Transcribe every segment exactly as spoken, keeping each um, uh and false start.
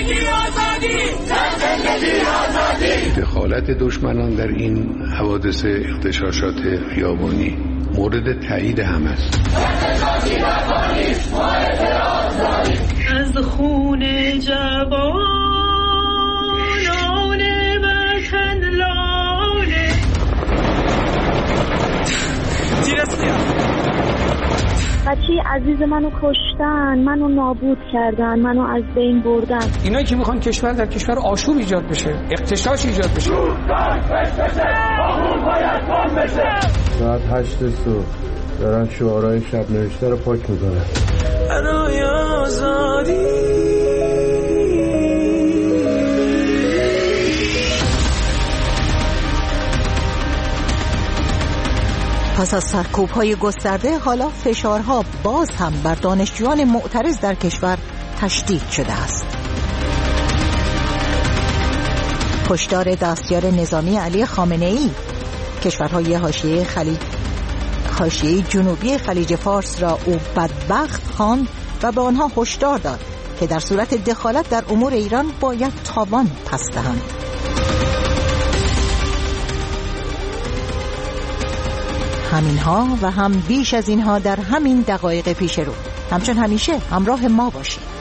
زندگی آزادی، زندگی آزادی. دخالت دشمنان در این حوادث اغتشاشات خیابانی مورد تایید هم است. از خون جوانان وطن لاله بچه عزیز منو کشتن، منو نابود کردن، منو از بین بردن. اینا که میخوان کشور در کشور آشوب ایجاد بشه، اغتشاش ایجاد بشه. ساعت هشت صبح دارن شعارهای شب نوشته رو پاک میکنن. برای آزادی. پس از سرکوب‌های گسترده، حالا فشارها باز هم بر دانشجویان معترض در کشور تشدید شده است. هشدار دستیار نظامی علی خامنه‌ای کشورهای حاشیه خلیج حاشیه جنوبی خلیج فارس را او بدبخت خواند و به آنها هشدار داد که در صورت دخالت در امور ایران باید تاوان پس دهند. همینها و هم بیش از اینها در همین دقایق پیش رو. همچون همیشه همراه ما باشید.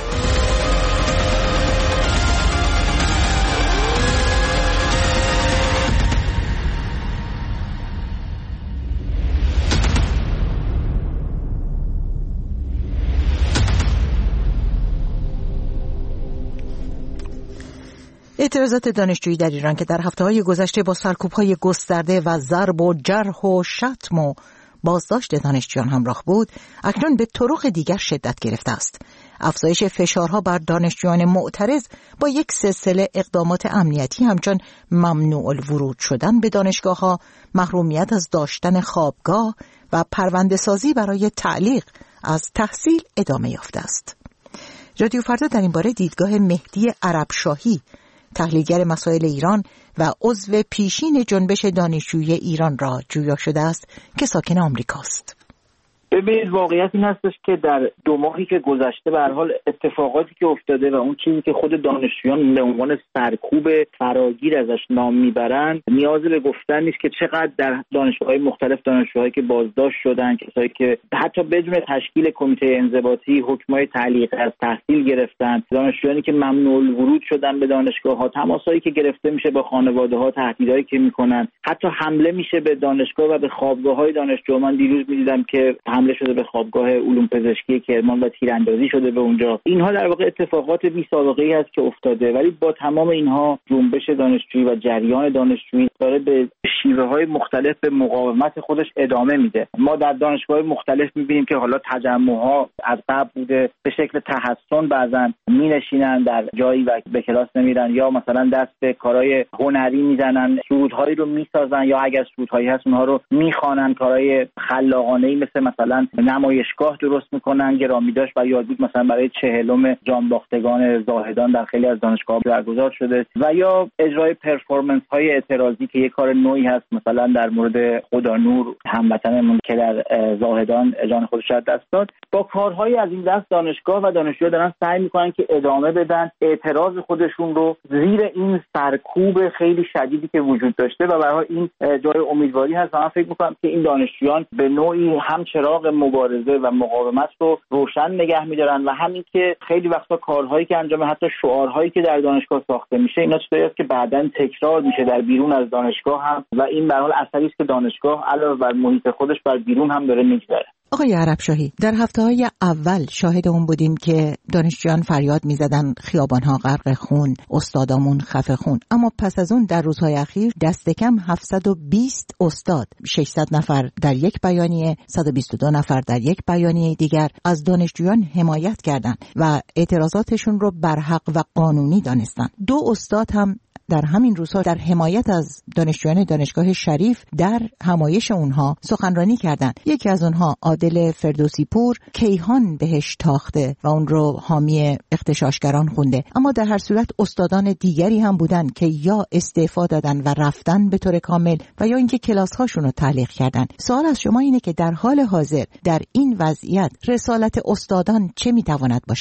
اعتراضات دانشجویی در ایران که در هفته‌های گذشته با سرکوب‌های گسترده و ضرب و جرح و شتم و بازداشت دانشجویان همراه بود، اکنون به طرق دیگر شدت گرفته است. افزایش فشارها بر دانشجویان معترض با یک سلسله اقدامات امنیتی همچون ممنوع الورود شدن به دانشگاه‌ها، محرومیت از داشتن خوابگاه و پرونده‌سازی برای تعلیق از تحصیل ادامه یافته است. رادیو فردا در این باره دیدگاه مهدی عربشاهی، تحلیلگر مسائل ایران و عضو پیشین جنبش دانشجویی ایران را جویا شده است که ساکن آمریکاست. ببینید، واقعیت این هستش که در دو ماهی که گذشته به هر حال اتفاقاتی که افتاده و اون چیزی که خود دانشجویان به عنوان سرکوب فراگیر ازش نام میبرن، نیاز به گفتن نیست که چقدر در دانشگاه‌های مختلف دانشجوهایی که بازداشت شدن، کسایی که حتی بدون تشکیل کمیته انضباطی حکمای تعلیق از تحصیل گرفتن، دانشجویانی که ممنوع الورود شدن به دانشگاه‌ها، تماسایی که گرفته میشه با خانواده‌ها، تهدیدایی که میکنن، حتی حمله میشه به دانشگاه و به خوابگاه‌های دانشجو. من دیروز می‌دیدم که حمله شده به خوابگاه علوم پزشکی کرمان و تیراندازی شده به اونجا. اینها در واقع اتفاقات بی سابقه ای است که افتاده، ولی با تمام اینها جنبش دانشجویی و جریان دانشجویی داره به شیوه‌های مختلف به مقاومت خودش ادامه میده. ما در دانشگاه‌های مختلف می‌بینیم که حالا تجمع‌ها از قبل بوده، به شکل تحصن بعضاً می‌نشینن در جایی و به کلاس نمیرن، یا مثلا دست به کارهای هنری میزنن، سرودهایی رو میسازن، یا اگر سرودهایی هست اونها رو میخوانن، کارهای خلاقانه‌ای مثل مثلا نمایشگاه درست میکنن. گرامی داشت و یادبود مثلا برای چهلم جانباختگان زاهدان در خیلی از دانشگاه‌ها برگزار شده، و یا اجرای پرفورمنس های اعتراضی که یک کار نوعی هست، مثلا در مورد خدانور هموطنمون که در زاهدان جان خودش از دست داد. با کارهای از این دست دانشگاه و دانشجوها دارن سعی میکنن که ادامه بدن اعتراض خودشون رو زیر این سرکوب خیلی شدیدی که وجود داشته، و برای این جای امیدواری هست. من فکر میکنم که این دانشجویان به نوعی هم چراغ مبارزه و مقاومت رو روشن نگه می‌دارن، و همین که خیلی وقتا کارهایی که انجام، حتی شعارهایی که در دانشگاه ساخته میشه، اینا چیزایی است که بعداً تکرار میشه در بیرون از دانشگاه هم، و این به هر حال اثری است که دانشگاه علاوه بر محیط خودش بر بیرون هم داره میگذاره. آقای عربشاهی، در هفته‌های اول شاهد اون بودیم که دانشجویان فریاد می‌زدن خیابان‌ها غرق خون، استادامون خفه خون. اما پس از اون در روزهای اخیر دست کم هفتصد و بیست استاد، ششصد نفر در یک بیانیه، صد و بیست و دو نفر در یک بیانیه دیگر از دانشجویان حمایت کردند و اعتراضاتشون رو برحق و قانونی دانستن. دو استاد هم در همین روزها در حمایت از دانشجویان دانشگاه شریف در همایش اونها سخنرانی کردند. یکی از اونها عادل فردوسی پور کیهان بهش تاخته و اون رو حامی اغتشاشگران خونده. اما در هر صورت استادان دیگری هم بودن که یا استعفا دادن و رفتن به طور کامل و یا اینکه کلاس هاشون رو تعلیق کردن. سوال از شما اینه که در حال حاضر در این وضعیت رسالت استادان چه میتواند باشد؟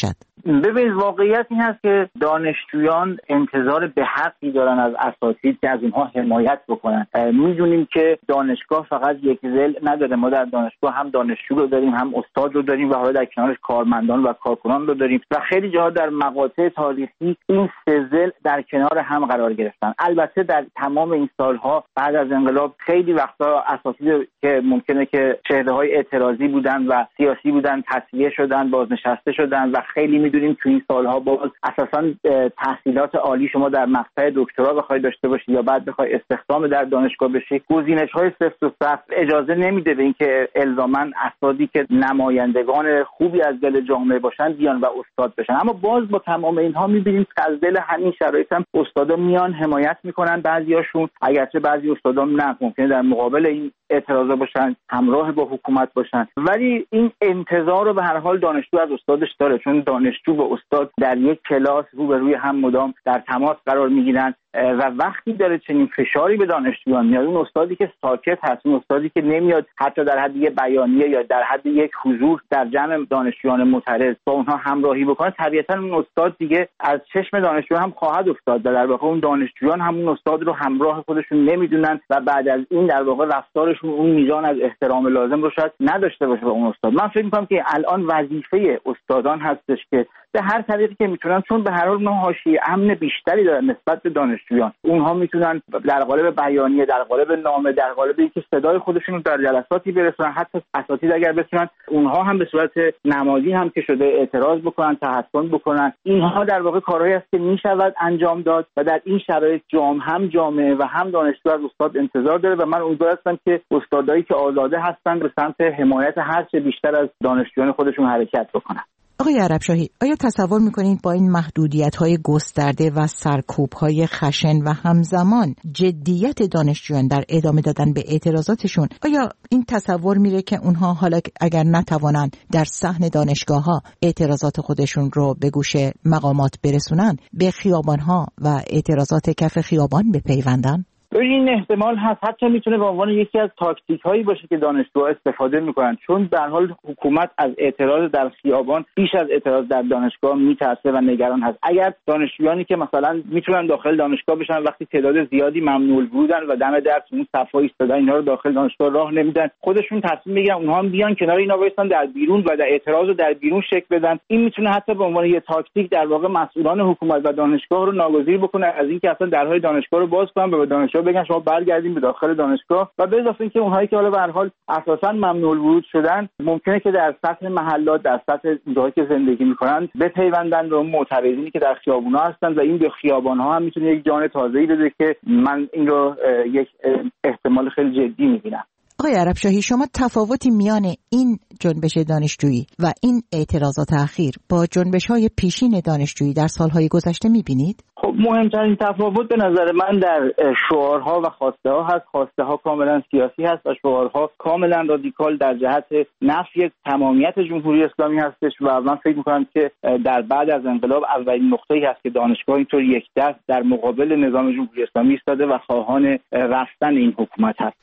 ببین واقعیت این هست که دانشجویان انتظار به حقی دارن از اساتید که از اونها حمایت بکنن. میدونیم که دانشگاه فقط یک ذل نداره، ما در دانشگاه هم دانشجو رو داریم، هم استاد رو داریم و حالا در کنارش کارمندان و کارکنان رو داریم و خیلی جاها در مقاطع تاریخی این سه ذل در کنار هم قرار گرفتن. البته در تمام این سالها بعد از انقلاب خیلی وقتا اساتید که ممکنه که چهره‌های اعتراضی بودن و سیاسی بودن تصفیه شدن، بازنشسته شدن و خیلی میدونیم تو این سالها باز اساساً تحصیلات عالی شما در مقطع دکترا بخوای داشته باشی یا بعد بخوای استخدام در دانشگاه بشی، گزینش‌های سفت و سخت اجازه نمیده به اینکه الزاماً اساتیدی که نمایندگان خوبی از دل جامعه باشن بیان و استاد بشن. اما باز با تمام اینها می‌بینیم که از دل همین شرایط هم استادا میان حمایت میکنن، بعضیاشون اگرچه بعضی استادا نه ممکنه در مقابل این اعتراضا باشن، همراه با حکومت باشن، ولی این انتظار رو به هر حال دانشجو از استادش داره، چون دانشجو با استاد در یک کلاس روبروی هم مدام در تماس قرار میگیرن و وقتی داره چنین فشاری به دانشجویان میاد، اون استادی که ساکت هست، اون استادی که نمیاد حتی در حد یک بیانیه یا در حد یک حضور در جمع دانشجویان معترض با اونها همراهی بکنه، طبیعتا اون استاد دیگه از چشم دانشجویان هم خواهد افتاد و در واقع اون دانشجویان هم اون استاد رو همراه خودشون نمیدونن و بعد از این در واقع رفتارشون اون میزان از احترام لازم رو شاید نداشته باشه به اون استاد. من فکر می‌کنم که الان وظیفه استادان هستش که به هر طریقی که میتونن، چون به هر حال اونها حاشیه امن بیشتری دارن نسبت به دانشجویان، اونها میتونن در قالب بیانیه، در قالب نامه، در قالب اینکه صدای خودشون رو در جلساتی برسونن، حتی اساتید اگر بتونن اونها هم به صورت نمادی هم که شده اعتراض بکنن، تحصن بکنن، اینها در واقع کارهایی است که میشود انجام داد و در این شرایط جام هم جامعه و هم دانشجو از استاد انتظار داره و من امیدوار هستم که استادایی که آزاده هستن به سمت حمایت هر چه بیشتر از دانشجویان خودشون حرکت بکنن. آقای عربشاهی، آیا تصور میکنید با این محدودیت‌های گسترده و سرکوب‌های خشن و همزمان جدیت دانشجویان در ادامه دادن به اعتراضاتشون، آیا این تصور میره که اونها حالا اگر نتوانند در صحن دانشگاه‌ها اعتراضات خودشون رو به گوش مقامات برسونن، به خیابان‌ها و اعتراضات کف خیابان بپیوندن؟ این احتمال هست، حتی میتونه به عنوان یکی از تاکتیک هایی باشه که دانشجوها استفاده میکنن، چون به هر حال حکومت از اعتراض در خیابان بیش از اعتراض در دانشگاه میترسه و نگران هست. اگر دانشجویانی که مثلا میتونن داخل دانشگاه بشن وقتی تعداد زیادی ممنوع بودن و دم در اون صفا ایستادن اینا رو داخل دانشگاه راه نمیدن، خودشون تصمیم بگیرن اونها هم بیان کنار اینا وایسن در بیرون و در اعتراض رو در بیرون شکل بدن، این میتونه حتی به عنوان یه تاکتیک در واقع مسئولان حکومت و دانشگاه رو ناگزیر بکنه از اینکه اصلا درهای دانشگاه رو باز کنن و به دانشجو بگن شما برگردیم به داخل دانشگاه. و به اضافه اینکه اونهایی که حالا به هر حال اساساً ممنوع ورود شدن ممکنه که در سطح محلات، در سطح جایی که زندگی میکنن بپیوندن به اون معترضینی که در خیابون‌ها هستن و این به خیابان‌ها هم میتونه یک جان تازه‌ای بده که من این رو یک احتمال خیلی جدی میبینم. آقای عربشاهی، شما تفاوتی میان این جنبش دانشجویی و این اعتراضات اخیر با جنبش‌های پیشین دانشجویی در سالهای گذشته می‌بینید؟ خب مهمترین تفاوت به نظر من در شعارها و خواسته ها هست. خواسته ها کاملا سیاسی هست و شعارها کاملا رادیکال در جهت نفی تمامیت جمهوری اسلامی هستش و من فکر می‌کنم که در بعد از انقلاب اولین نقطه‌ای هست که دانشگاه اینطور یک دست در مقابل نظام جمهوری اسلامی ایستاده و خواهان رفتن این حکومت هست.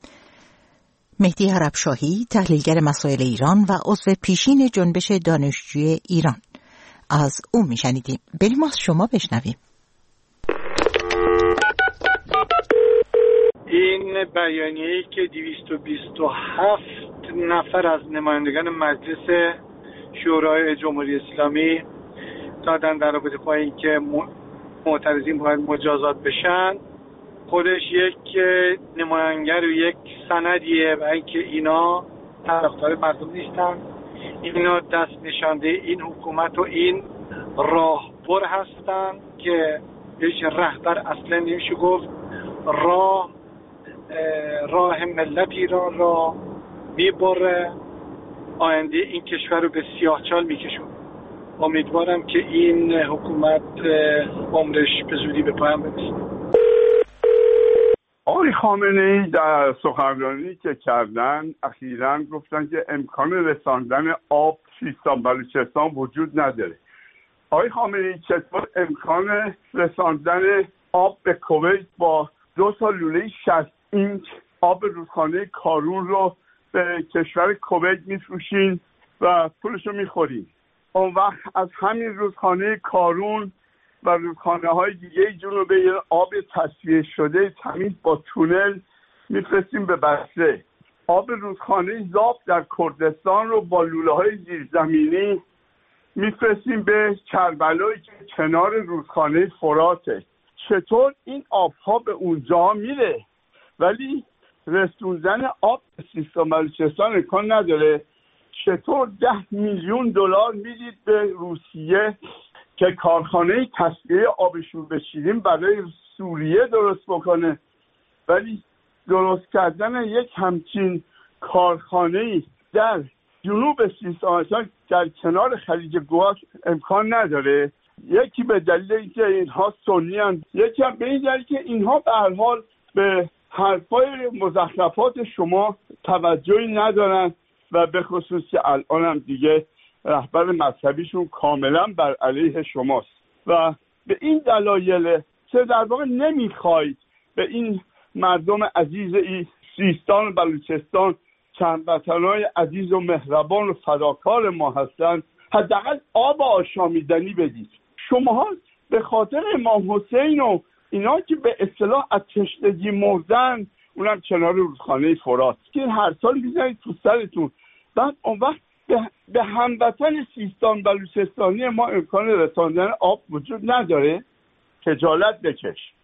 مهدی عربشاهی، تحلیلگر مسائل ایران و عضو پیشین جنبش دانشجوی ایران، از او میشنیدیم. بریم از شما بشنویم. این بیانیه‌ای که دویست و بیست و هفت نفر از نمایندگان مجلس شورای جمهوری اسلامی دادن در رابطه با اینکه معترضین باید مجازات بشن، خودش یک نمایانگر و یک سندیه و اینکه اینا طرفدار مردم نیستن، اینا دست نشانده این حکومت و این راهبر هستن که هیچ رهبر اصلا نمیشه گفت، راه راه ملت ایران را میبره، آینده این کشور رو به سیاهچال میکشون. امیدوارم که این حکومت عمرش به زودی به پایان برسه. آقای خامنه‌ای در سخنرانی که کردن اخیراً گفتن که امکان رساندن آب سیستان بلوچستان وجود نداره. آقای خامنه‌ای چطور امکان رساندن آب به کویت با دو تا لوله شصت اینچ آب رودخانه کارون رو به کشور کویت میفروشین و پولشو میخورین؟ اون وقت از همین رودخانه کارون و رودخانه های دیگه جنوب ایران آب تصفیه شده تمیز با تونل میفرستیم به بصره. آب رودخانه زاب در کردستان رو با لوله های زیرزمینی میفرستیم به کربلایی که کنار رودخانه فراته. چطور این آبها به اونجا میره ولی رسوندن آب به سیستان بلوچستان امکان نداره؟ چطور ده میلیون دلار میدید به روسیه که کارخانه تصفیه آب شور شیرین برای سوریه درست بکنه ولی درست کردن یک همچین کارخانه‌ای در جنوب سیستان در کنار خلیج گوات امکان نداره؟ یکی به دلیل اینکه اینها سنی هستند، یکی هم به این دلیل که اینها به هر حال به حرفای مزخرفات شما توجهی ندارن و به خصوص که الان هم دیگه رهبر مذهبیشون کاملا بر علیه شماست و به این دلایل چه در واقع نمیخواید به این مردم عزیز ای سیستان و بلوچستان که هموطنان عزیز و مهربان و فداکار ما هستند حداقل آب آشامیدنی بدید. شما به خاطر امام حسین و اینا که به اصطلاح از تشنگی مردن اونم کنار رودخانه فرات که هر سال میزنید تو سرتون، بعد اون وقت به, به هموطن سیستان بلوچستانی ما امکان رساندن آب وجود نداره؟ خجالت بکش.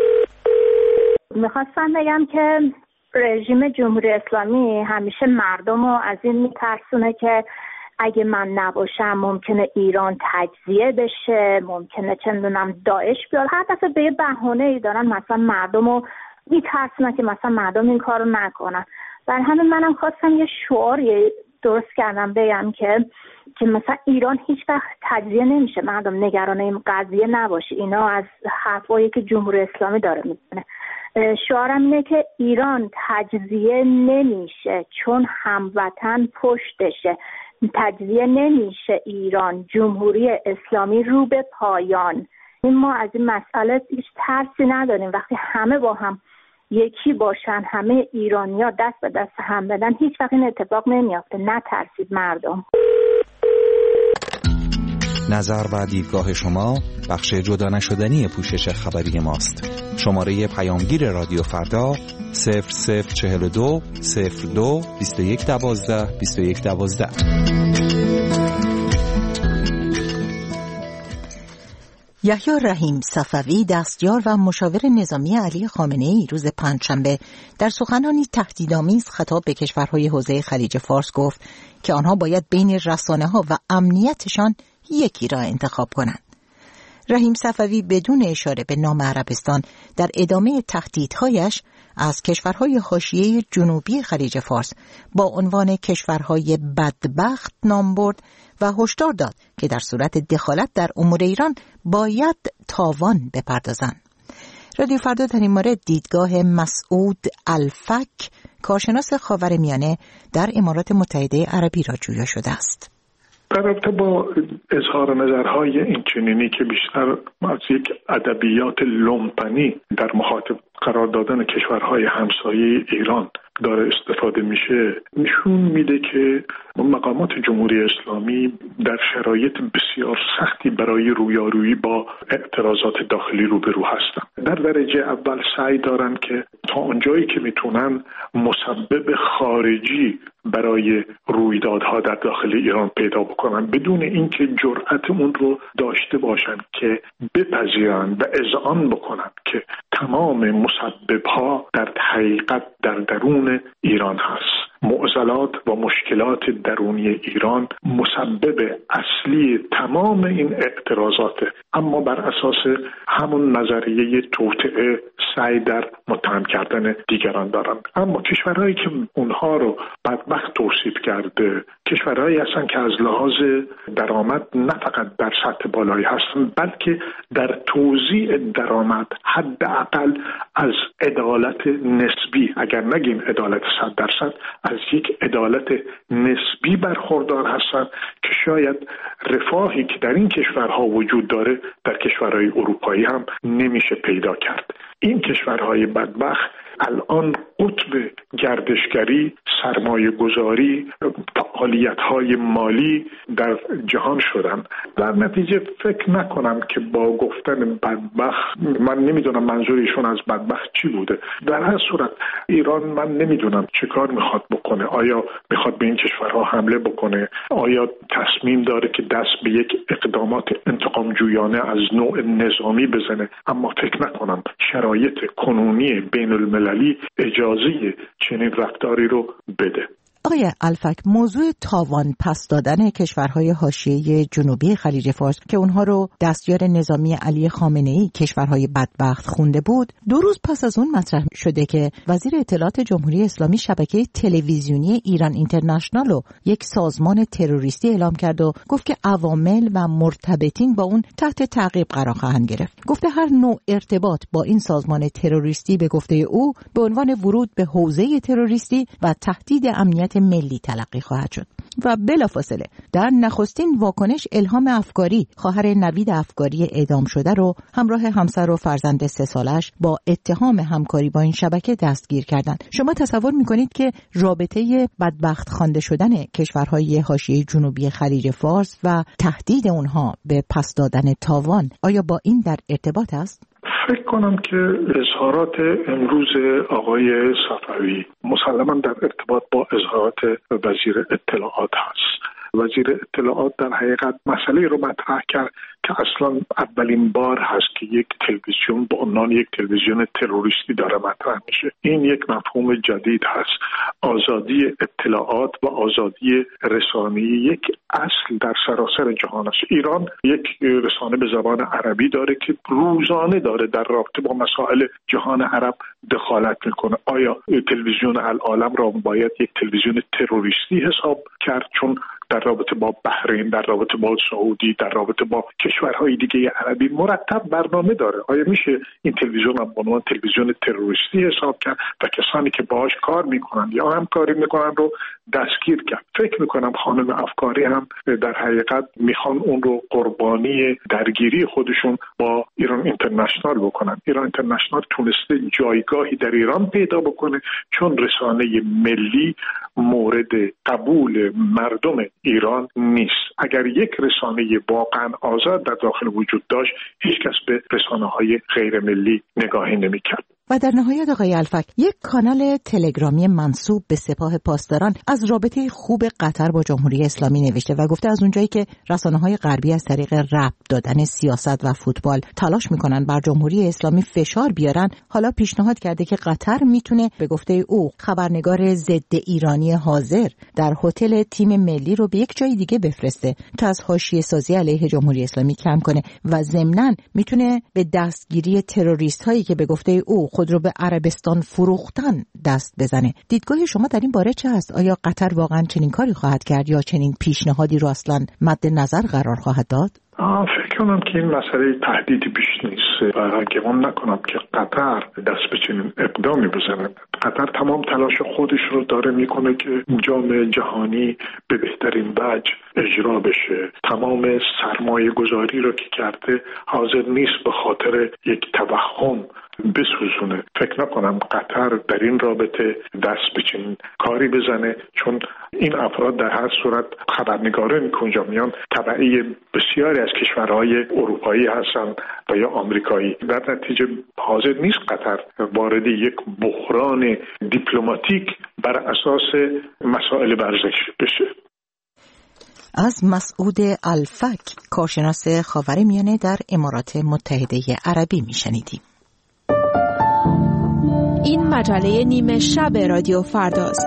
میخواستم بگم که رژیم جمهوری اسلامی همیشه مردم رو از این میترسونه که اگه من نباشم ممکنه ایران تجزیه بشه، ممکنه چندونم داعش بیاد. هر دفعه به یه بهانه‌ای دارن مثلا مردم رو میترسونن که مثلا مردم این کارو نکنن. بر همین منم خواستم یه شعاری درست کردم بگم که که مثلا ایران هیچ وقت تجزیه نمیشه، مردم نگران این قضیه نباشه. اینا از حرفایی که جمهوری اسلامی داره میزنه. شعارم اینه که ایران تجزیه نمیشه چون هموطن پشتشه. تجزیه نمیشه ایران، جمهوری اسلامی رو به پایان. ما از این مسئله هیچ ترسی نداریم. وقتی همه با هم یکی باشن، همه ایرانی‌ها دست به دست هم بدن، هیچ وقت این اتفاق نمیافته. نترسید مردم. نظر و دیدگاه شما بخش جدا نشدنی پوشش خبری ماست. شماره پیامگیر رادیو فردا صفر صفر چهل و دو صفر دو بیست و یک دوازده بیست و یک دوازده. یحیی رحیم صفوی دستیار و مشاور نظامی علی خامنه‌ای روز پنجشنبه در سخنانی تهدیدآمیز خطاب به کشورهای حوزه خلیج فارس گفت که آنها باید بین رسانه‌ها و امنیتشان یکی را انتخاب کنند. رحیم صفوی بدون اشاره به نام عربستان در ادامه تهدیدهایش از کشورهای حاشیه جنوبی خلیج فارس با عنوان کشورهای بدبخت نام برد و هشدار داد که در صورت دخالت در امور ایران باید تاوان بپردازند. رادیو فردا در این مورد دیدگاه مسعود الفک، کارشناس خاورمیانه در امارات متحده عربی را جویا شده است. در رابطه با اظهار نظرهای اینچنینی که بیشتر از یک ادبیات لومپنی در مخاطب قرار دادن کشورهای همسایه ایران داره استفاده میشه، نشون میده که مقامات جمهوری اسلامی در شرایط بسیار سختی برای رویارویی با اعتراضات داخلی روبرو هستند. در درجه اول سعی دارن که تا اونجایی که میتونن مسبب خارجی برای رویدادها در داخل ایران پیدا بکنن بدون اینکه جرأت اون رو داشته باشن که بپذیرن و اذعان بکنن که تمام مسببها در حقیقت در درون ایران هست. معضلات و مشکلات درونی ایران مسبب اصلی تمام این اعتراضات، اما بر اساس همون نظریه توطئه سعی در متهم کردن دیگران دارند. اما کشورهایی که اونها رو بدبخت توصیف کرده کشورهایی هستند که از لحاظ درآمد نه فقط در سطح بالایی هستند بلکه در توزیع درآمد حداقل از عدالت نسبی، اگر نگیم عدالت صد درصد، از یک عدالت نسبی برخوردار هستند که شاید رفاهی که در این کشورها وجود داره در کشورهای اروپایی هم نمیشه پیدا کرد. این کشورهای بدبخت الان قطب گردشگری، سرمایه گذاری، فعالیت های مالی در جهان شدن. در نتیجه فکر نکنم که با گفتن بدبخت، من نمیدونم منظور ایشون از بدبخت چی بوده. در هر صورت ایران من نمیدونم چه کار میخواد بکنه. آیا میخواد به این کشورها حمله بکنه؟ آیا تصمیم داره که دست به یک اقدامات انتقام جویانه از نوع نظامی بزنه؟ اما فکر نکنم شرایط کنونی بین المللی اجازه چنین رفتاری رو بده. آقای الفک، موضوع تاوان پس دادن کشورهای حاشیه جنوبی خلیج فارس که اونها رو دستیار نظامی علی خامنه‌ای کشورهای بدبخت خونده بود، دو روز پس از اون مطرح شده که وزیر اطلاعات جمهوری اسلامی شبکه تلویزیونی ایران اینترنشنال رو یک سازمان تروریستی اعلام کرد و گفت که عوامل و مرتبطین با اون تحت تعقیب قرار خواهند گرفت. گفته هر نوع ارتباط با این سازمان تروریستی به گفته او به عنوان ورود به حوزه تروریستی و تهدید امنیت ملی تلقی خواهد شد. و بلافاصله در نخستین واکنش الهام افکاری، خواهر نوید افکاری اعدام شده رو همراه همسر و فرزند سه سالش با اتهام همکاری با این شبکه دستگیر کردند. شما تصور میکنید که رابطه بدبخت خوانده شدن کشورهای حاشیه جنوبی خلیج فارس و تهدید اونها به پس دادن تاوان آیا با این در ارتباط است؟ فکر کنم که اظهارات امروز آقای صفوی مسلماً در ارتباط با اظهارات وزیر اطلاعات هست. وزیر اطلاعات در حقیقت مسئله رو مطرح کرد که اصلا اولین بار هست که یک تلویزیون به عنوان یک تلویزیون تروریستی داره مطرح میشه. این یک مفهوم جدید هست. آزادی اطلاعات و آزادی رسانه‌ای یک اصل در سراسر جهان است. ایران یک رسانه به زبان عربی داره که روزانه داره در رابطه با مسائل جهان عرب دخالت میکنه. آیا تلویزیون العالم را باید یک تلویزیون تروریستی حساب کرد؟ چون در رابطه با بحرین، در رابطه با سعودی، در رابطه با کشورهای دیگه عربی مرتب برنامه داره. آیا میشه این تلویزیون هم به عنوان تلویزیون تروریستی حساب کرد و کسانی که باهاش کار میکنن یا همکاری میکنن رو دستگیر کرد؟ فکر میکنم خانم افکاری هم در حقیقت میخوان اون رو قربانی درگیری خودشون با ایران اینترنشنال بکنن. ایران اینترنشنال تونسته جایگاهی در ایران پیدا بکنه چون رسانه ملی مورد قبول مردم ایران نیست. اگر یک رسانه واقعا آزاد در داخل وجود داشت، هیچ کس به رسانه‌های غیر ملی نگاهی نمی‌کرد. و در نهایت آقای الفک، یک کانال تلگرامی منسوب به سپاه پاسداران از رابطه خوب قطر با جمهوری اسلامی نوشته و گفته از اونجایی که رسانه‌های غربی از طریق ربط دادن سیاست و فوتبال تلاش میکنن بر جمهوری اسلامی فشار بیارن، حالا پیشنهاد کرده که قطر میتونه به گفته او خبرنگار ضد ایرانی حاضر در هتل تیم ملی رو به یک جای دیگه بفرسته تا از حاشیه سازی علیه جمهوری اسلامی کم کنه و ضمناً میتونه به دستگیری تروریست هایی که به گفته او خود رو به عربستان فروختن دست بزنه. دیدگاه شما در این باره چه است؟ آیا قطر واقعا چنین کاری خواهد کرد یا چنین پیشنهادی رو اصلا مد نظر قرار خواهد داد؟ آه فکر کنم که این مسئله تهدیدی بیش نیست و گمان نکنم که قطر دست به چنین اقدامی بزنه. قطر تمام تلاش خودش رو داره میکنه که جامعه جهانی به بهترین وجه اجرا بشه. تمام سرمایه گذاری رو که کرده حاضر نیست به خاطر یک توهم بسوزونه. فکر نکنم قطر در این رابطه دست به چنین کاری بزنه، چون این افراد در هر صورت خبرنگارانی که اونجا میان تبعی بسیاری از کشورهای اروپایی هستن و یا آمریکایی. در نتیجه حاضر نیست قطر وارد یک بحران دیپلماتیک بر اساس مسائل ورزش بشه. از مسعود الفک، کارشناس خاورمیانه در امارات متحده عربی میشنیدیم. این مجله نیمه شب رادیو فرداست.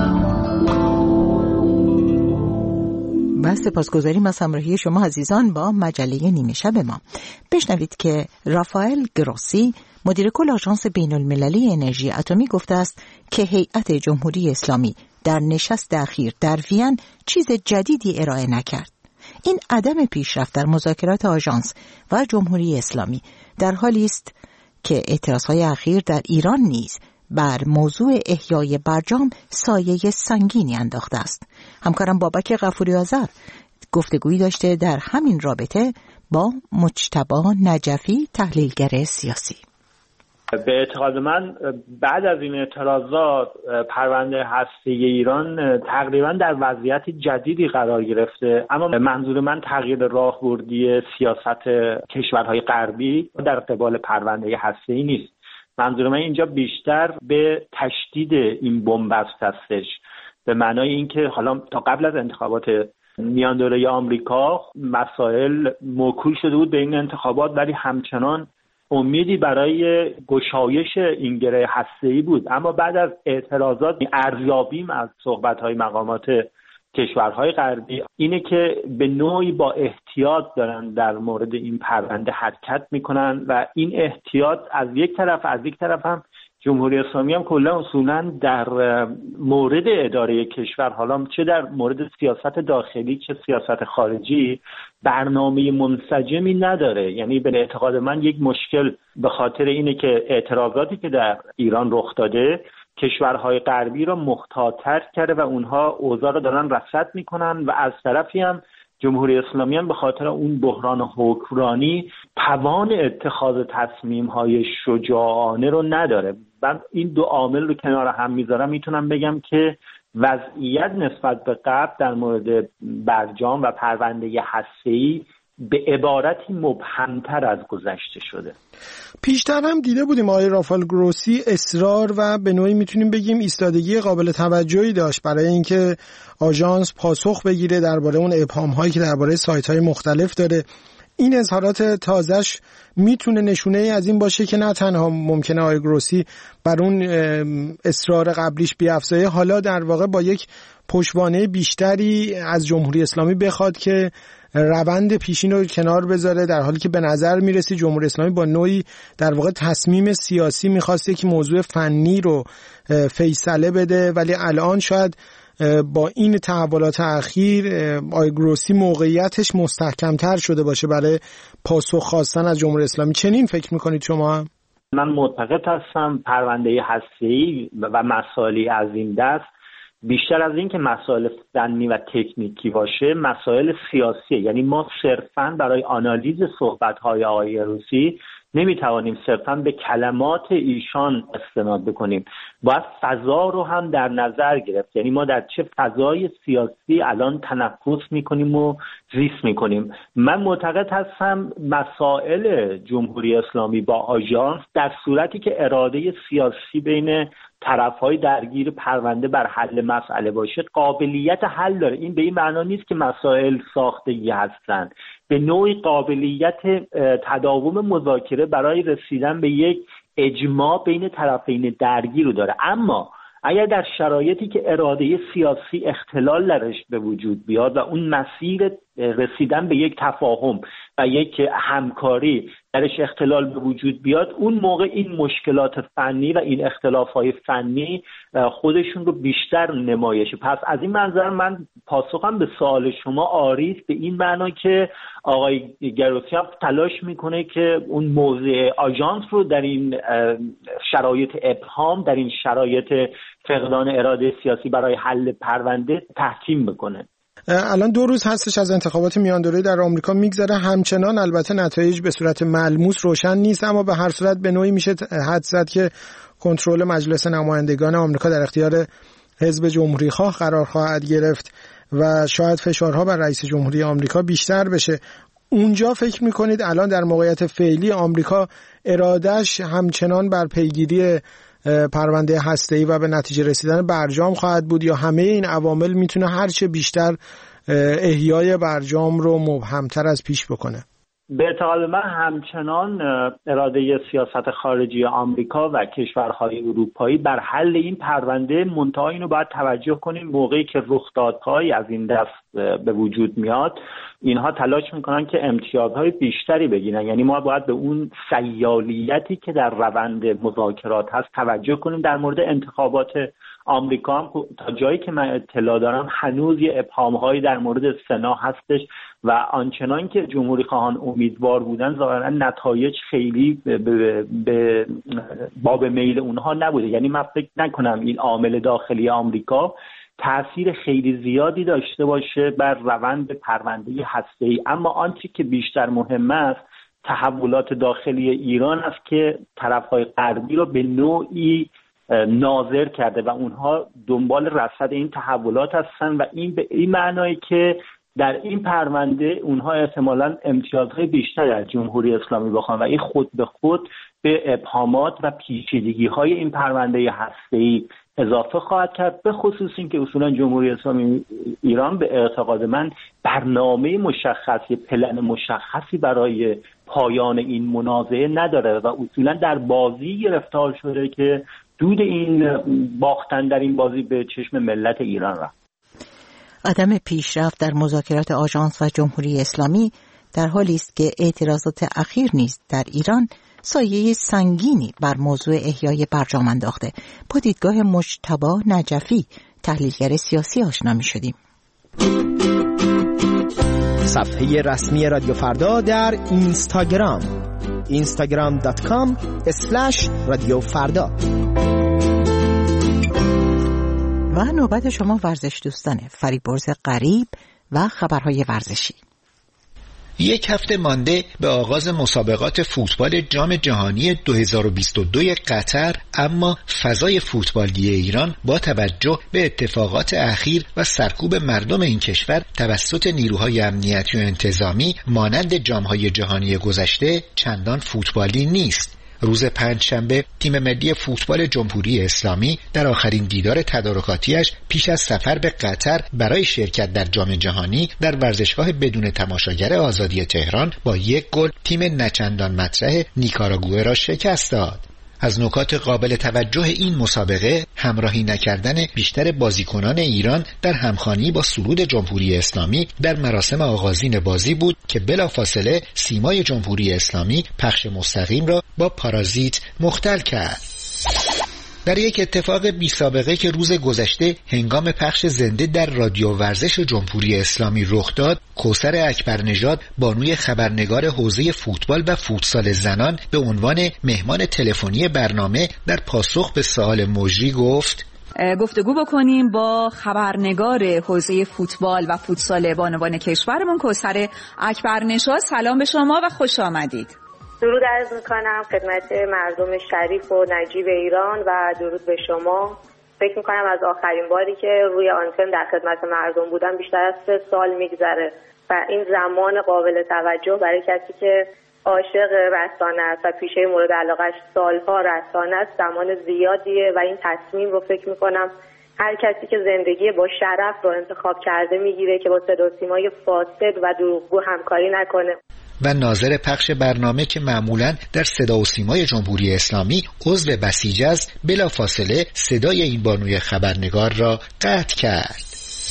و سپاسگزاریم از همراهی شما عزیزان با مجله نیمه شب ما. بشنوید که رافائل گروسی، مدیر کل آژانس بین المللی انرژی اتمی، گفته است که هیئت جمهوری اسلامی در نشست اخیر در وین چیز جدیدی ارائه نکرد. این عدم پیشرفت در مذاکرات آژانس و جمهوری اسلامی در حالی است که اعتراضهای اخیر در ایران نیز بر موضوع احیای برجام سایه سنگینی انداخته است. همکارم بابک غفوری آذر گفتگویی داشته در همین رابطه با مجتبی نجفی، تحلیلگر سیاسی. به اعتقاد من بعد از این اعتراضات پرونده هسته‌ای ایران تقریبا در وضعیت جدیدی قرار گرفته، اما منظور من تغییر راهبردی سیاست کشورهای غربی در قبال پرونده هسته‌ای نیست. منظور من اینجا بیشتر به تشدید این بنبست هستش، به معنای اینکه حالا تا قبل از انتخابات میان دوره آمریکا مسائل موکول شده بود به این انتخابات، ولی همچنان امیدی برای گشایش این گره هسته‌ای بود. اما بعد از اعتراضات ارزیابیم از صحبت‌های مقامات کشورهای غربی اینه که به نوعی با احتیاط دارن در مورد این پرونده حرکت میکنن و این احتیاط از یک طرف از یک طرف هم جمهوری اسلامی هم کلا اصولا در مورد اداره کشور، حالا چه در مورد سیاست داخلی چه سیاست خارجی، برنامه منسجمی نداره. یعنی به اعتقاد من یک مشکل به خاطر اینه که اعتراضاتی که در ایران رخ داده کشورهای غربی را محتاط‌تر کرده و اونها اوضاع رو دارن رصد میکنن و از طرفی هم جمهوری اسلامی هم به خاطر اون بحران حکمرانی توان اتخاذ تصمیم‌های شجاعانه رو نداره. من این دو عامل رو کنار هم میذارم، میتونم بگم که وضعیت نسبت به قبل در مورد برجام و پرونده هسته‌ای به عبارتی مبهمتر از گذشته شده. پیشتر هم دیده بودیم آقای رافائل گروسی اصرار و به نوعی میتونیم بگیم ایستادگی قابل توجهی داشت برای اینکه آژانس پاسخ بگیره درباره اون ابهام هایی که درباره سایت های مختلف داره. این اظهارات تازهش میتونه نشونه ای از این باشه که نه تنها ممکنه آقای گروسی بر اون اصرار قبلیش بیافزایه، حالا در واقع با یک پشتوانه بیشتری از جمهوری اسلامی بخواد که روند پیشین رو کنار بذاره، در حالی که به نظر میرسی جمهوری اسلامی با نوعی در واقع تصمیم سیاسی میخواسته که موضوع فنی رو فیصله بده، ولی الان شاید با این تحولات اخیر آقای گروسی موقعیتش مستحکمتر شده باشه برای پاسخ خواستن از جمهوری اسلامی. چنین فکر میکنید شما؟ من معتقد هستم پرونده هسته‌ای و مسائلی از این دست بیشتر از این که مسائل فنی و تکنیکی باشه مسائل سیاسیه. یعنی ما صرفاً برای آنالیز صحبت‌های آقای گروسی نمیتوانیم صرفاً به کلمات ایشان استناد بکنیم، باید فضا رو هم در نظر گرفت. یعنی ما در چه فضای سیاسی الان تنفس میکنیم و زیست میکنیم. من معتقد هستم مسائل جمهوری اسلامی با آژانس در صورتی که اراده سیاسی بین طرف‌های درگیر پرونده بر حل مسئله باشه قابلیت حل داره. این به این معنا نیست که مسائل ساختگی هستند، به نوعی قابلیت تداوم مذاکره برای رسیدن به یک اجماع بین طرفین درگیر رو داره. اما اگر در شرایطی که اراده سیاسی اختلال درش به وجود بیاد و اون مسیر رسیدن به یک تفاهم و یک همکاری درش اختلال به وجود بیاد، اون موقع این مشکلات فنی و این اختلافات فنی خودشون رو بیشتر نمایشه. پس از این منظر من پاسخم به سوال شما آری است، به این معنا که آقای گروسی هم تلاش میکنه که اون موضع آژانس رو در این شرایط ابهام، در این شرایط فقدان اراده سیاسی برای حل پرونده تحکیم بکنه. الان دو روز هستش از انتخابات میان دوره در آمریکا میگذره، همچنان البته نتایج به صورت ملموس روشن نیست، اما به هر صورت به نوعی میشه حد زد که کنترل مجلس نمایندگان آمریکا در اختیار حزب جمهوری خواه قرار خواهد گرفت و شاید فشارها بر رئیس جمهوری آمریکا بیشتر بشه. اونجا فکر میکنید الان در موقعیت فعلی آمریکا ارادش همچنان بر پیگیری پرونده هسته‌ای و به نتیجه رسیدن برجام خواهد بود، یا همه این عوامل میتونه هرچه بیشتر احیای برجام رو مبهمتر از پیش بکنه؟ به اعتقاد من همچنان اراده سیاست خارجی آمریکا و کشورهای اروپایی بر حل این پرونده، منتها اینو باید توجه کنیم موقعی که رخدادهایی از این دست به وجود میاد اینها تلاش میکنن که امتیازهای بیشتری بگیرن. یعنی ما باید به اون سیالیتی که در روند مذاکرات هست توجه کنیم. در مورد انتخابات آمریکا هم تا جایی که من اطلاع دارم هنوز یه ابهام‌هایی در مورد سنا هستش و آنچنان که جمهوری خواهان امیدوار بودن ظاهرا نتایج خیلی به, به, به باب میل اونها نبوده. یعنی من فکر نکنم این عامل داخلی آمریکا تأثیر خیلی زیادی داشته باشه بر روند پرونده هسته‌ای. اما آنچه که بیشتر مهم است تحولات داخلی ایران است که طرف‌های غربی رو به نوعی ناظر کرده و اونها دنبال رصد این تحولات هستن و این به این معنایی که در این پرونده اونها احتمالاً امتیازهای بیشتری از جمهوری اسلامی بخوان و این خود به خود به ابهامات و پیچیدگی‌های این پرونده هسته‌ای اضافه خواهد کرد، به خصوص این که اصولاً جمهوری اسلامی ایران به اعتقاد من برنامه مشخصی، پلن مشخصی برای پایان این منازعه نداره و اصولاً در بازی گرفتار شده که دود این باختن در این بازی به چشم ملت ایران رفت. عدم پیشرفت در مذاکرات آژانس و جمهوری اسلامی در حالی است که اعتراضات اخیر نیز در ایران سایه سنگینی بر موضوع احیای برجام انداخته. با دیدگاه مجتبی نجفی، تحلیلگر سیاسی، آشنا می‌شدیم. صفحه رسمی رادیو فردا در اینستاگرام اینستاگرام دات کام اسلش رادیو فردا. و نوبت شما ورزش دوستانه، فریبرز غریب و خبرهای ورزشی. یک هفته مانده به آغاز مسابقات فوتبال جام جهانی دو هزار و بیست و دو قطر، اما فضای فوتبالی ایران با توجه به اتفاقات اخیر و سرکوب مردم این کشور توسط نیروهای امنیتی و انتظامی مانند جام‌های جهانی گذشته چندان فوتبالی نیست. روز پنجشنبه تیم ملی فوتبال جمهوری اسلامی در آخرین دیدار تدارکاتیش پیش از سفر به قطر برای شرکت در جام جهانی در ورزشگاه بدون تماشاگر آزادی تهران با یک گل تیم نچندان مطرح نیکاراگوئه را شکست داد. از نکات قابل توجه این مسابقه همراهی نکردن بیشتر بازیکنان ایران در همخوانی با سرود جمهوری اسلامی در مراسم آغازین بازی بود که بلافاصله سیمای جمهوری اسلامی پخش مستقیم را با پارازیت مختل کرد. در یک اتفاق بی سابقه که روز گذشته هنگام پخش زنده در رادیو ورزش جمهوری اسلامی رخ داد، کوثر اکبرنژاد بانوی خبرنگار حوزه فوتبال و فوتسال زنان به عنوان مهمان تلفنی برنامه در پاسخ به سوال مجری گفت: گفتگو بکنیم با خبرنگار حوزه فوتبال و فوتسال بانوان کشورمون کوثر اکبرنژاد. سلام به شما و خوش آمدید. درود عرض میکنم خدمت مردم شریف و نجیب ایران و درود به شما. فکر میکنم از آخرین باری که روی آنتن در خدمت مردم بودم بیشتر از سه سال میگذره و این زمان قابل توجه برای کسی که عاشق رسانه است و پیشه مورد علاقش سالها رسانه است زمان زیادیه و این تصمیم رو فکر میکنم هر کسی که زندگی با شرف رو انتخاب کرده میگیره که با صدا و سیمای فاسد و دروغگو همکاری نکنه. و ناظر پخش برنامه که معمولاً در صدا و سیمای جمهوری اسلامی عضو بسیج است بلافاصله صدای این بانوی خبرنگار را قطع کرد.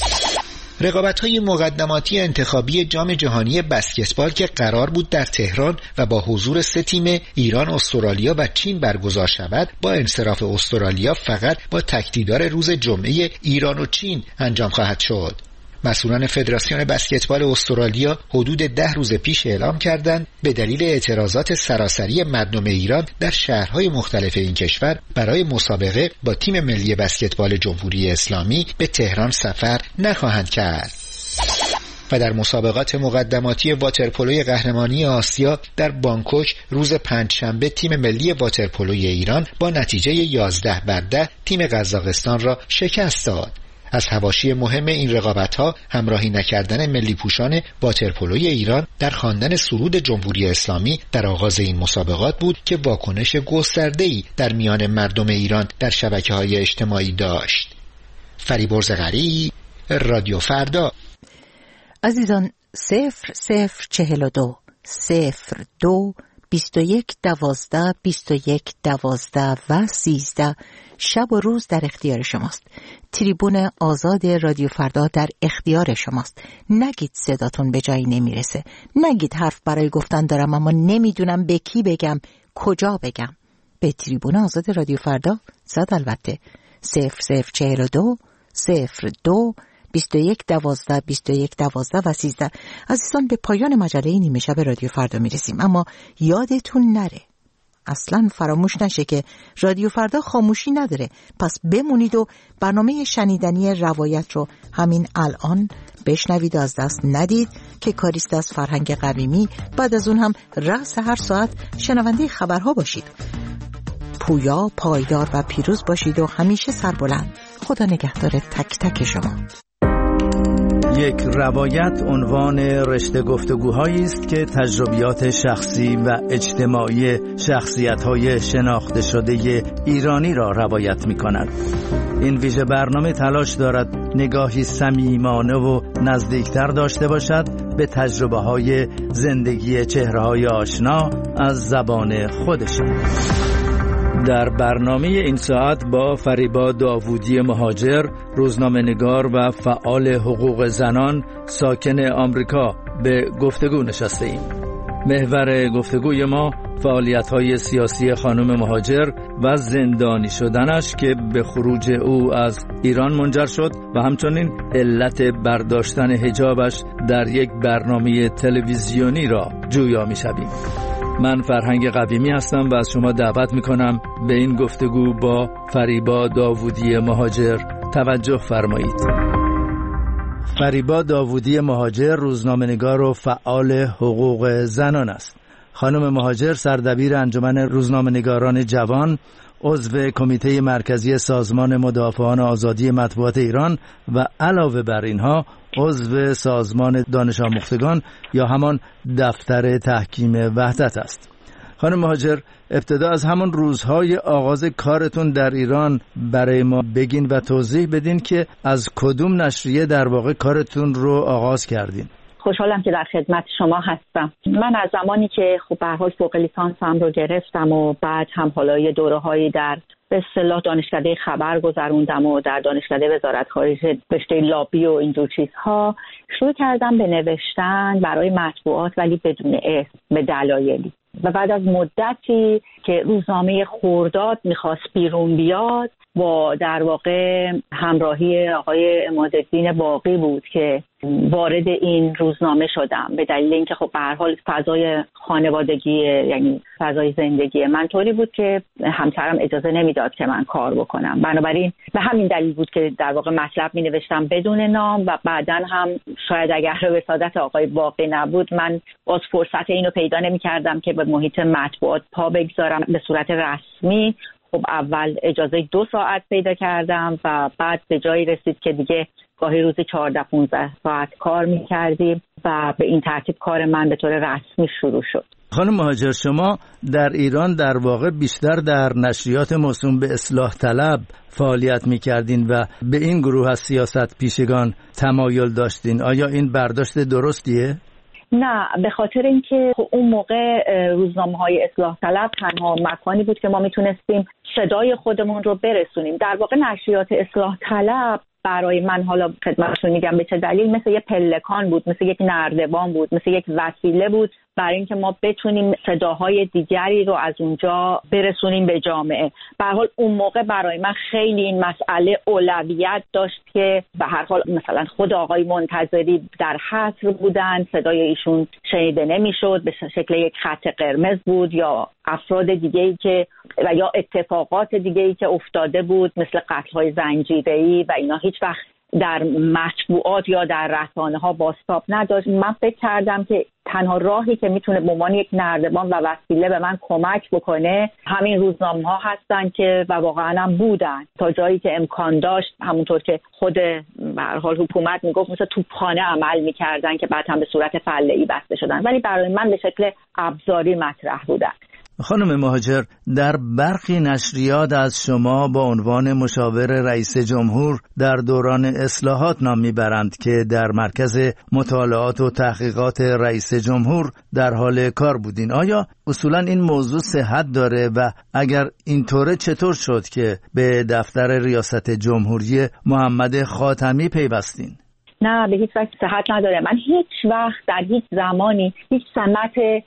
رقابت‌های مقدماتی انتخابی جام جهانی بسکتبال که قرار بود در تهران و با حضور سه تیم ایران، استرالیا و چین برگزار شود، با انصراف استرالیا فقط با تکدیدار روز جمعه ایران و چین انجام خواهد شد. مسئولان فدراسیون بسکتبال استرالیا حدود ده روز پیش اعلام کردند به دلیل اعتراضات سراسری مردم ایران در شهرهای مختلف این کشور برای مسابقه با تیم ملی بسکتبال جمهوری اسلامی به تهران سفر نخواهند کرد. و در مسابقات مقدماتی واترپولوی قهرمانی آسیا در بانکوک روز پنجشنبه تیم ملی واترپولوی ایران با نتیجه یازده بر ده تیم قزاقستان را شکست داد. از حواشی مهم این رقابت‌ها همراهی نکردن ملی پوشان واترپولوی ایران در خواندن سرود جمهوری اسلامی در آغاز این مسابقات بود که واکنش گسترده‌ای در میان مردم ایران در شبکه‌های اجتماعی داشت. فریبرز غریب، رادیو فردا. عزیزان، صفر صفر چهل و دو صفر دو بیست و یک دوازده بیست و یک دوازده و سیزده شب و روز در اختیار شماست. تریبون آزاد رادیو فردا در اختیار شماست. نگید صداتون به جایی نمیرسه، نگید حرف برای گفتن دارم اما نمیدونم به کی بگم، کجا بگم. به تریبون آزاد رادیو فردا زد البته صفر صفر چهل و دو صفر دو بیست و یک دوازده بیست و یک دوازده و سیزده. عزیزان، به پایان مجله نیمه شب رادیو فردا میرسیم، اما یادتون نره اصلا فراموش نشه که رادیو فردا خاموشی نداره. پس بمونید و برنامه شنیدنی روایت رو همین الان بشنوید و از دست ندید که کاریست از فرهنگ قویمی. بعد از اون هم رأس هر ساعت شنونده خبرها باشید. پویا، پایدار و پیروز باشید و همیشه سربلند. خدا نگهدار تک تک شما. یک روایت عنوان رشته گفتگوهایی است که تجربیات شخصی و اجتماعی شخصیت‌های شناخته شده ایرانی را روایت می‌کند. این ویژه برنامه تلاش دارد نگاهی صمیمانه و نزدیکتر داشته باشد به تجربه‌های زندگی چهره‌های آشنا از زبان خودشان. در برنامه این ساعت با فریبا داوودی مهاجر، روزنامه‌نگار و فعال حقوق زنان ساکن آمریکا به گفتگو نشسته ایم. محور گفتگوی ما فعالیت‌های سیاسی خانم مهاجر و زندانی شدنش که به خروج او از ایران منجر شد و همچنین علت برداشتن حجابش در یک برنامه تلویزیونی را جویا می‌شویم. من فرهنگ قویمی هستم و از شما دعوت میکنم به این گفتگو با فریبا داوودی مهاجر توجه فرمایید. فریبا داوودی مهاجر روزنامه‌نگار و فعال حقوق زنان است. خانم مهاجر سردبیر انجمن روزنامه‌نگاران جوان، عضو کمیته مرکزی سازمان مدافعان آزادی مطبوعات ایران و علاوه بر اینها عضو سازمان دانش آموختگان یا همان دفتر تحکیم وحدت است. خانم مهاجر، ابتدا از همون روزهای آغاز کارتون در ایران برای ما بگین و توضیح بدین که از کدوم نشریه در واقع کارتون رو آغاز کردین. خوشحالم که در خدمت شما هستم. من از زمانی که خب به هر حال فوق لیسانسم رو گرفتم و بعد هم حالا یه دوره‌هایی در به اصطلاح دانشکده خبر گذروندم و در دانشکده وزارت خارجه رشته لابی و اینجور چیزها، شروع کردم به نوشتن برای مطبوعات ولی بدون اسم، به دلایلی. و بعد از مدتی که روزنامه خرداد میخواست بیرون بیاد و در واقع همراهی آقای عمادالدین باقی بود که وارد این روزنامه شدم، به دلیل اینکه خب به هر حال فضای خانوادگی، یعنی فضای زندگی من طوری بود که همسرم اجازه نمیداد که من کار بکنم. بنابراین به همین دلیل بود که در واقع مطلب می نوشتم بدون نام و بعداً هم شاید اگر وسادت آقای باقی نبود من باز فرصت اینو پیدا نمی کردم که به محیط مطبوعات پا بگذارم به صورت رسمی. خب اول اجازه دو ساعت پیدا کردم و بعد به جایی رسید که دیگه گاهی روزی چهارده پونزده ساعت کار می‌کردیم و به این ترتیب کار من به طور رسمی شروع شد. خانم مهاجر، شما در ایران در واقع بیشتر در نشریات موسوم به اصلاح طلب فعالیت می‌کردین و به این گروه از سیاست پیشگان تمایل داشتین. آیا این برداشت درستیه؟ نه، به خاطر اینکه اون موقع روزنامه‌های اصلاح طلب تنها مکانی بود که ما میتونستیم صدای خودمون رو برسونیم. در واقع نشریات اصلاح طلب برای من، حالا خدمتتون میگم به چه دلیل، مثل یک پلکان بود، مثل یک نردبان بود، مثل یک وسیله بود برای اینکه ما بتونیم صداهای دیگری رو از اونجا برسونیم به جامعه. به هر حال اون موقع برای من خیلی این مسئله اولویت داشت که به هر حال مثلا خود آقای منتظری در حصر بودن، صدای ایشون شنیده نمیشد، به شکل یک خط قرمز بود، یا افراد دیگه‌ای که و یا اتفاقات دیگه‌ای که افتاده بود مثل قتل‌های زنجیره‌ای و اینا هیچ وقت در مطبوعات یا در رسانه‌ها بازتاب نداشت. من فکر کردم که تنها راهی که میتونه به عنوان یک نردبان و وسیله به من کمک بکنه همین روزنامه‌ها هستن که و واقعا هم بودن تا جایی که امکان داشت. همونطور که خود به هر حال حکومت میگفت مثلا توپخانه عمل میکردن که بعد هم به صورت فله‌ای بسته شدن، ولی برای من به شکل ابزاری مطرح بودن. خانم مهاجر، در برخی نشریات از شما با عنوان مشاور رئیس جمهور در دوران اصلاحات نام میبرند که در مرکز مطالعات و تحقیقات رئیس جمهور در حال کار بودین. آیا اصولا این موضوع صحت داره و اگر اینطوره چطور شد که به دفتر ریاست جمهوری محمد خاتمی پیوستین؟ نه، به هیچ وجه صحت نداره. من هیچ وقت در هیچ زمانی هیچ سمت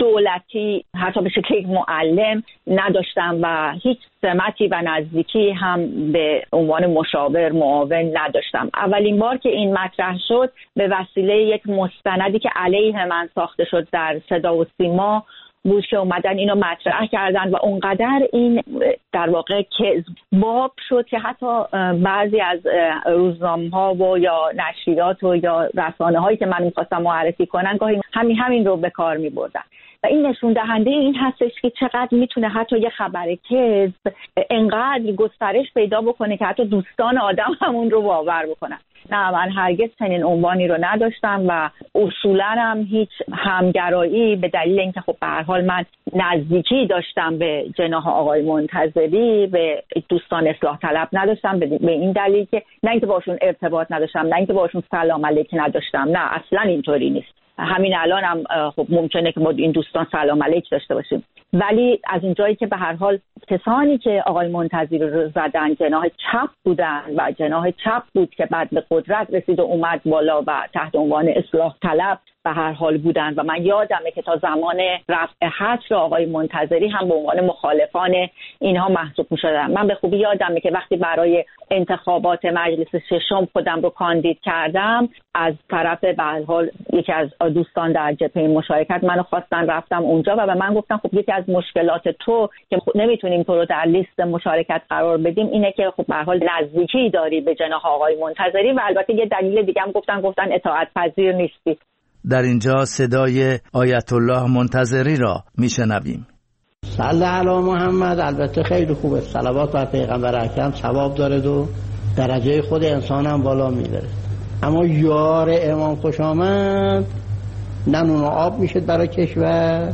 دولتی حتی به شکل یک معلم نداشتم و هیچ سمتی و نزدیکی هم به عنوان مشاور معاون نداشتم. اولین بار که این مطرح شد به وسیله یک مستندی که علیه من ساخته شد در صدا و سیما، بود که اومدن اینو مطرح کردن و اونقدر این در واقع کذب باب شد که حتی بعضی از روزنامه‌ها و یا نشریات و یا رسانه‌هایی که من می‌خواستم معرفی کنن گاهی همین همین رو به کار می‌بردن و این نشون دهنده این هستش که چقدر میتونه حتی یه خبر کذب انقدر گسترش پیدا بکنه که حتی دوستان آدم همون رو باور بکنن. نه، من هرگز چنین عنوانی رو نداشتم و اصولاً هم هیچ همگرایی به دلیل اینکه خب به هر حال من نزدیکی داشتم به جناح آقای منتظری، به دوستان اصلاح طلب نداشتم، به این دلیل که نه اینکه باشون ارتباط نداشتم، نه اینکه باشون سلام علیک نداشتم، نه اصلاً اینطوری نیست. همین الان هم خب ممکنه که ما این دوستان سلام علیک داشته باشیم، ولی از اونجایی که به هر حال کسانی که آقای منتظری رو زدن جناح چپ بودن و جناح چپ بود که بعد به قدرت رسید و اومد بالا و تحت عنوان اصلاح طلب به هر حال بودن و من یادمه که تا زمان رفع حصر آقای منتظری هم به عنوان مخالفان اینها محسوب می‌شدن. من به خوبی یادمه که وقتی برای انتخابات مجلس ششم خودم رو کاندید کردم، از طرف به هر حال یکی از دوستان در جبهه مشارکت منو خواستن، رفتم اونجا و به من گفتن خب یکی از مشکلات تو که نمیتونیم تو رو در لیست مشارکت قرار بدیم اینه که خب به هر حال نزدیکی داری به جناح آقای منتظری و البته یه دلیل دیگه هم گفتن گفتن اطاعت پذیر نیستی. در اینجا صدای آیت الله منتظری را میشنویم. صلی علی محمد. البته خیلی خوبه، صلوات بر پیغمبر اکرم ثواب داره و درجه خود انسان هم بالا میبره، اما یار امام خوش آمد نه نون و آب میشه برای کشور،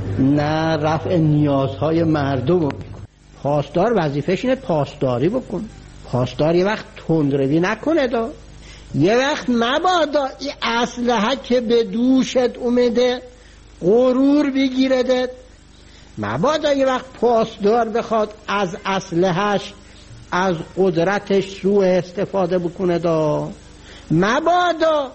نه رفع نیازهای مردم. پاسدار وظیفه‌ش اینه پاسداری بکن. پاسدار یه وقت تندروی نکنه دا، یه وقت مبادا این اسلحه که به دوشت اومده غرور بگیرده، مبادا یه وقت پاسدار بخواد از اسلحهش از قدرتش سوء استفاده بکنه دا، مبادا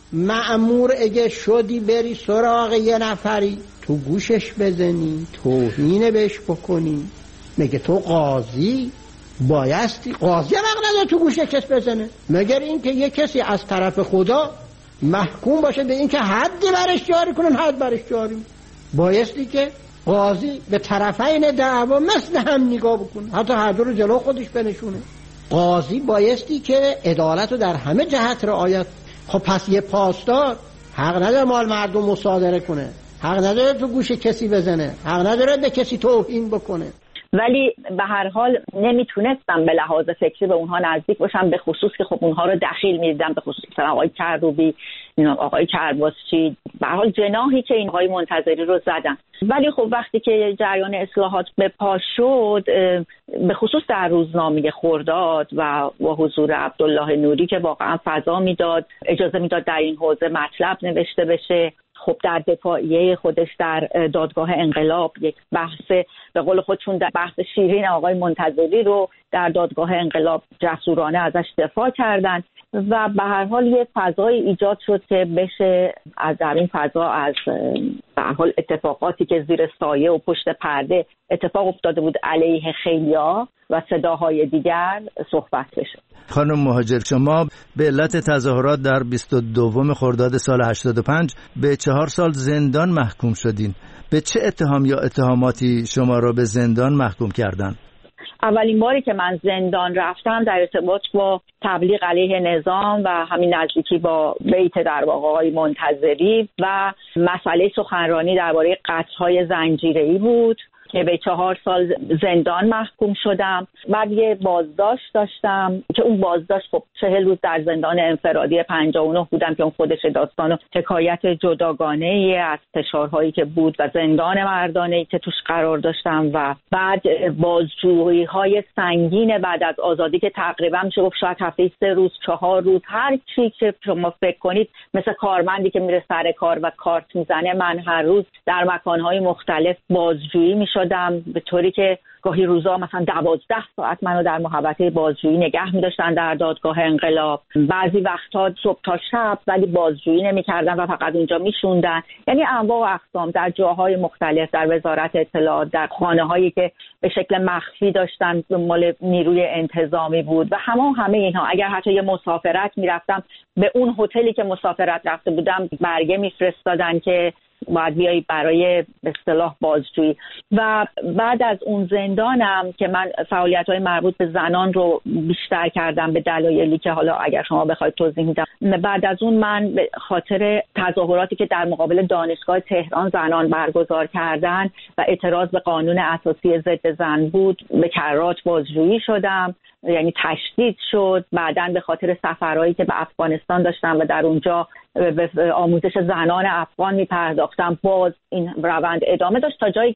مأمور اگه شدی بری سراغ یه نفری تو گوشش بزنی، توهین بهش بکنی. میگه تو قاضی بایستی، قاضی وقت نداره تو گوش کس بزنه، مگر این که یه کسی از طرف خدا محکوم باشه به این که حدی برش جاری کنن حد برش جاری. بایستی که قاضی به طرفین دعوا مثل هم نگاه بکنه، حتی هر دو رو جلو خودش بنشونه. قاضی بایستی که عدالت رو در همه جهت رعایت. خب پس یه پاسدار حق نداره مال مردم مصادره کنه، حق نداره تو گوش کسی بزنه، حق نداره به کسی توهین بکنه. ولی به هر حال نمیتونستم به لحاظ فکری به اونها نزدیک باشم، به خصوص که خب اونها رو دخیل میدیدم، به خصوص مثلا آقای کروبی، آقای کرباسچی، به هر حال جناحی که این آقای منتظری رو زدن. ولی خب وقتی که جریان اصلاحات به پا شد، به خصوص در روزنامه خرداد و با حضور عبدالله نوری که واقعا فضا میداد، اجازه میداد در این حوزه مطلب نوشته بشه، خب در دفاعیه خودش در دادگاه انقلاب یک بحث به قول خودشون در بحث شیرین آقای منتظری رو در دادگاه انقلاب جسورانه ازش دفاع کردن و به هر حال یه فضای ایجاد شد که بشه از در این فضا از به هر حال اتفاقاتی که زیر سایه و پشت پرده اتفاق افتاده بود علیه خیلیا و صداهای دیگر صحبت بشه. خانم مهاجر، شما به علت تظاهرات در بیست و دوم خرداد سال هشتاد و پنج به چهار سال زندان محکوم شدین. به چه اتهام یا اتهاماتی شما را به زندان محکوم کردن؟ اولین باری که من زندان رفتم در ارتباط با تبلیغ علیه نظام و همین نزدیکی با بیت در واقع آقای منتظری و مسئله سخنرانی درباره قتل‌های زنجیره‌ای بود که به چهار سال زندان محکوم شدم. بعد یه بازداشت داشتم که اون بازداشت خب چهل روز در زندان انفرادی پنجاه و نه بودم که اون خودش داستان و حکایت جداگانه‌ای از فشارهایی که بود و زندان مردانه‌ای که توش قرار داشتم و بعد بازجویی‌های سنگین بعد از آزادی که تقریبا میشه گفت شاید هفته سه روز چهار روز هر چی که شما فکر کنید، مثل کارمندی که میره سر کار و کارت میزنه، من هر روز در مکان‌های مختلف بازجویی میشدم، به طوری که گاهی روزا مثلا دوازده ساعت منو در محوطه بازجویی نگه می‌داشتن در دادگاه انقلاب، بعضی وقت‌ها صبح تا شب، ولی بازجویی نمی‌کردن و فقط اونجا میشوندن. یعنی انواع و اقسام در جاهای مختلف، در وزارت اطلاعات، در خانه‌هایی که به شکل مخفی داشتن مال نیروی انتظامی بود و همه همه اینها. اگر حتی یه مسافرت می‌رفتم، به اون هتلی که مسافرت رفته بودم برگه می‌فرستادن که باید بیایی برای به اصطلاح بازجویی. و بعد از اون زندانم که من فعالیت‌های مربوط به زنان رو بیشتر کردم به دلایلی که حالا اگر شما بخواید توضیح میدم. بعد از اون من به خاطر تظاهراتی که در مقابل دانشگاه تهران زنان برگزار کردن و اعتراض به قانون اساسی ضد زن بود به کرات بازجویی شدم، یعنی تشدید شد. بعداً به خاطر سفرهایی که به افغانستان داشتم و در اونجا به آموزش زنان افغان میپرداختم، باز این روند ادامه داشت تا جایی